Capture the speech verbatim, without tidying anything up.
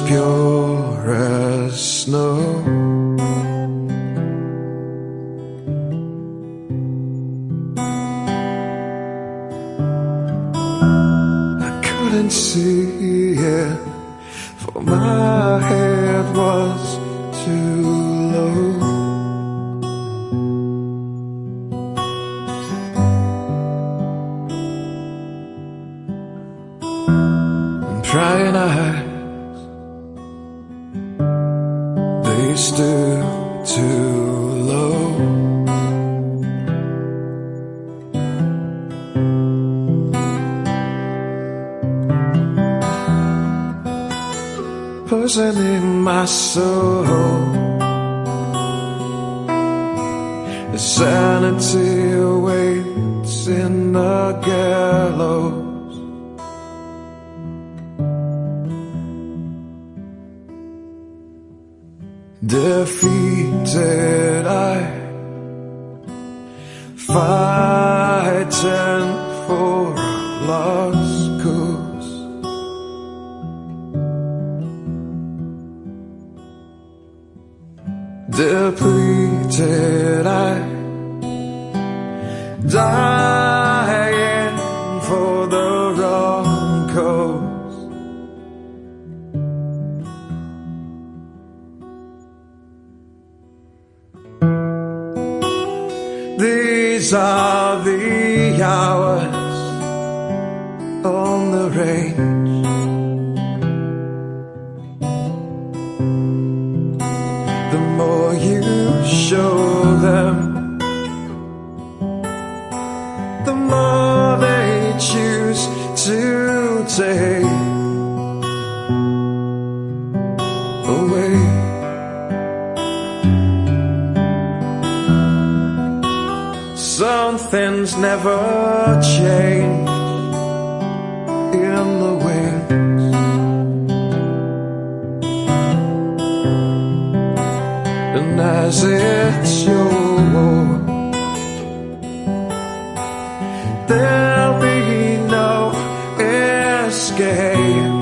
pure as snow. I couldn't see it, for my head was too low. And prying eyes, they stood too low. Poisoning my soul, sanity awaits in the gallows. Defeated I, fighting for a lost cause. Depleted I, dying for the wrong cause. These are the hours on the range, the more you show them, the more they choose to take away. Some things never change in the wings, and as it's your war, there'll be no escape.